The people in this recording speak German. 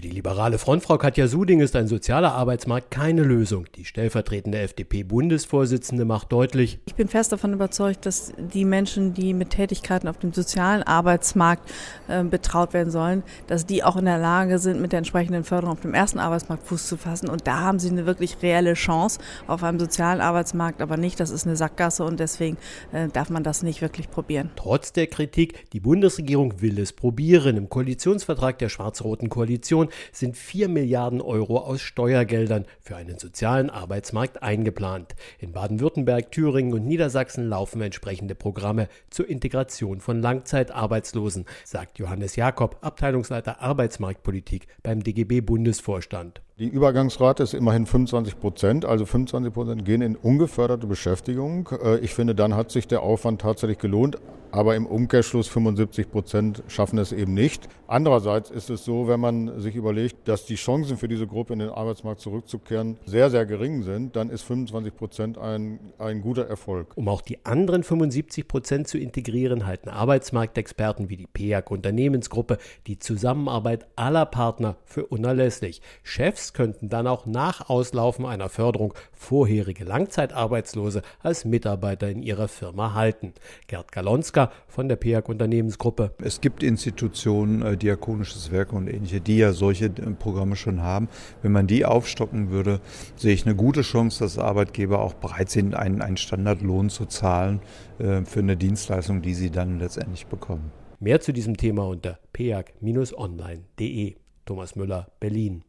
die liberale Frontfrau Katja Suding ist ein sozialer Arbeitsmarkt keine Lösung. Die stellvertretende FDP-Bundesvorsitzende macht deutlich: Ich bin fest davon überzeugt, dass die Menschen, die mit Tätigkeiten auf dem sozialen Arbeitsmarkt betraut werden sollen, dass die auch in der Lage sind, mit der entsprechenden Förderung auf dem ersten Arbeitsmarkt Fuß zu fassen. Und da haben sie eine wirklich reelle Chance auf einem sozialen Arbeitsmarkt, aber nicht, das ist eine Sackgasse und deswegen darf man das nicht wirklich probieren. Trotz der Kritik, die Bundesregierung will es probieren. Im Koalitionsvertrag der schwarz-roten Koalition sind 4 Milliarden Euro aus Steuergeldern für einen sozialen Arbeitsmarkt eingeplant. In Baden-Württemberg, Thüringen und Niedersachsen laufen entsprechende Programme zur Integration von Langzeitarbeitslosen, sagt Johannes Jakob, Abteilungsleiter Arbeitsmarktpolitik beim DGB-Bundesvorstand. Die Übergangsrate ist immerhin 25%, also 25% gehen in ungeförderte Beschäftigung. Ich finde, dann hat sich der Aufwand tatsächlich gelohnt, aber im Umkehrschluss 75% schaffen es eben nicht. Andererseits ist es so, wenn man sich überlegt, dass die Chancen für diese Gruppe in den Arbeitsmarkt zurückzukehren sehr, sehr gering sind, dann ist 25% ein guter Erfolg. Um auch die anderen 75% zu integrieren, halten Arbeitsmarktexperten wie die PEAG Unternehmensgruppe die Zusammenarbeit aller Partner für unerlässlich. Chefs könnten dann auch nach Auslaufen einer Förderung vorherige Langzeitarbeitslose als Mitarbeiter in ihrer Firma halten. Gerd Galonska von der PEAG Unternehmensgruppe. Es gibt Institutionen, Diakonisches Werk und ähnliche, die ja solche Programme schon haben. Wenn man die aufstocken würde, sehe ich eine gute Chance, dass Arbeitgeber auch bereit sind, einen Standardlohn zu zahlen für eine Dienstleistung, die sie dann letztendlich bekommen. Mehr zu diesem Thema unter peag-online.de. Thomas Müller, Berlin.